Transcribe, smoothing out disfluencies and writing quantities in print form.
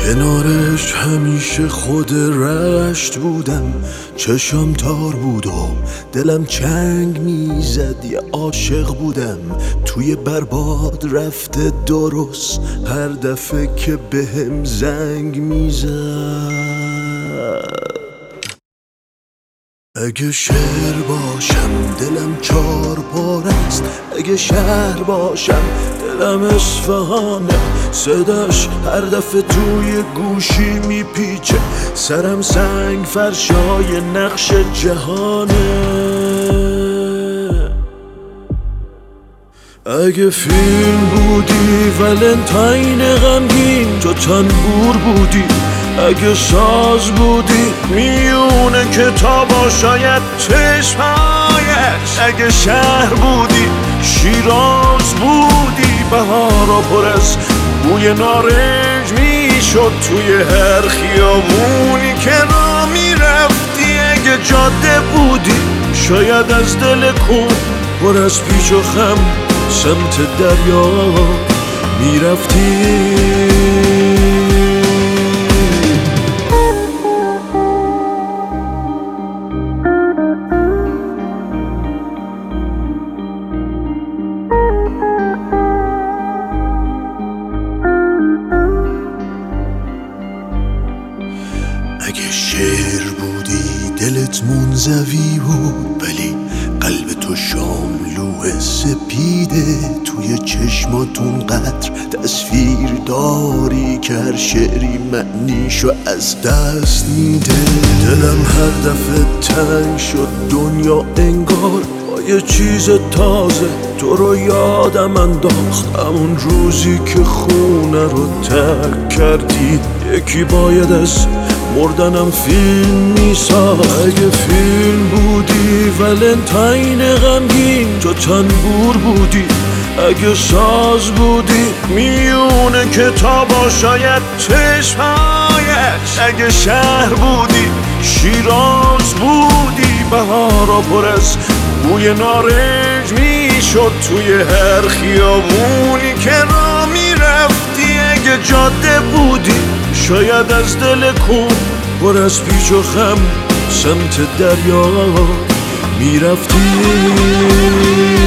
کنارش همیشه خود رشت بودم، چشم تار بود و دلم چنگ میزد. یه عاشق بودم توی برباد رفته درست، هر دفعه که بهم زنگ میزد. اگه شعر باشم دلم چار پاره است، اگه شهر باشم دلم اصفهانه. صداش هر دفعه توی گوشی میپیچه، سرم سنگ فرشای نقش جهانه. اگه فیلم بودی ولنتاین غمگین تو تنبور بودی، اگه ساز بودی میونه کتابا شاید چشمهایش، اگه شهر بودی شیراز بودی بهارا پر از بوی نارنج میشد توی هر خیابونی که را میرفتی. اگه جاده بودی شاید از دل کن پر از پیچ و خم سمت دریا میرفتی. اگه شعر بودی دلت منزوی بود، ولی قلب تو شاملو سپیده. توی چشماتون قطر تصویر داری که هر شعری معنیشو از دست میده. دلم هر دفعه تنگ شد دنیا انگار با یه چیز تازه تو رو یادم انداخت. همون روزی که خونه رو ترک کردی یکی باید از مردنم فیلم میساخت. اگه فیلم بودی ولنتاین غمگین تو تنبور بودی، اگه ساز بودی میونه کتابا شاید چشمهایش، اگه شهر بودی شیراز بودی بهارا پر از بوی نارنج میشد توی هر خیابونی که را میرفتی. اگه جاده بودی شاید از دل کن پر از پیچ و خم سمت دریا میرفتی.